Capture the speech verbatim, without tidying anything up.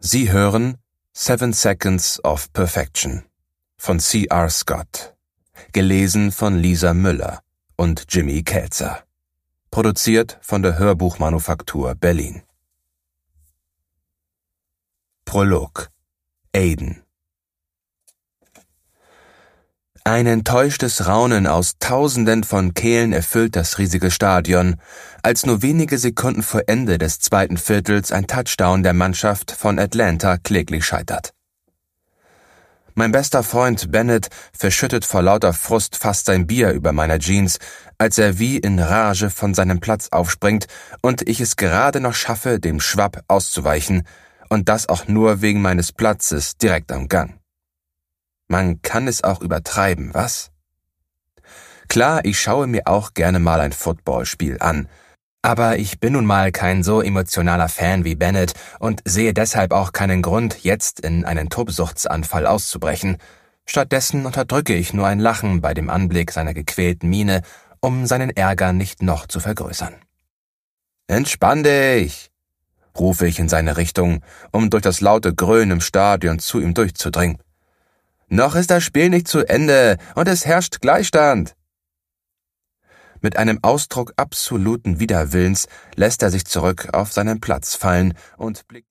Sie hören Seven Seconds of Perfection von C R Scott, gelesen von Lisa Müller und Jimmy Kelzer, produziert von der Hörbuchmanufaktur Berlin. Prolog. Aiden. Ein enttäuschtes Raunen aus Tausenden von Kehlen erfüllt das riesige Stadion, als nur wenige Sekunden vor Ende des zweiten Viertels ein Touchdown der Mannschaft von Atlanta kläglich scheitert. Mein bester Freund Bennett verschüttet vor lauter Frust fast sein Bier über meiner Jeans, als er wie in Rage von seinem Platz aufspringt und ich es gerade noch schaffe, dem Schwapp auszuweichen, und das auch nur wegen meines Platzes direkt am Gang. Man kann es auch übertreiben, was? Klar, ich schaue mir auch gerne mal ein Footballspiel an, aber ich bin nun mal kein so emotionaler Fan wie Bennett und sehe deshalb auch keinen Grund, jetzt in einen Tobsuchtsanfall auszubrechen. Stattdessen unterdrücke ich nur ein Lachen bei dem Anblick seiner gequälten Miene, um seinen Ärger nicht noch zu vergrößern. »Entspann dich«, rufe ich in seine Richtung, um durch das laute Gröhnen im Stadion zu ihm durchzudringen. »Noch ist das Spiel nicht zu Ende und es herrscht Gleichstand.« Mit einem Ausdruck absoluten Widerwillens lässt er sich zurück auf seinen Platz fallen und blickt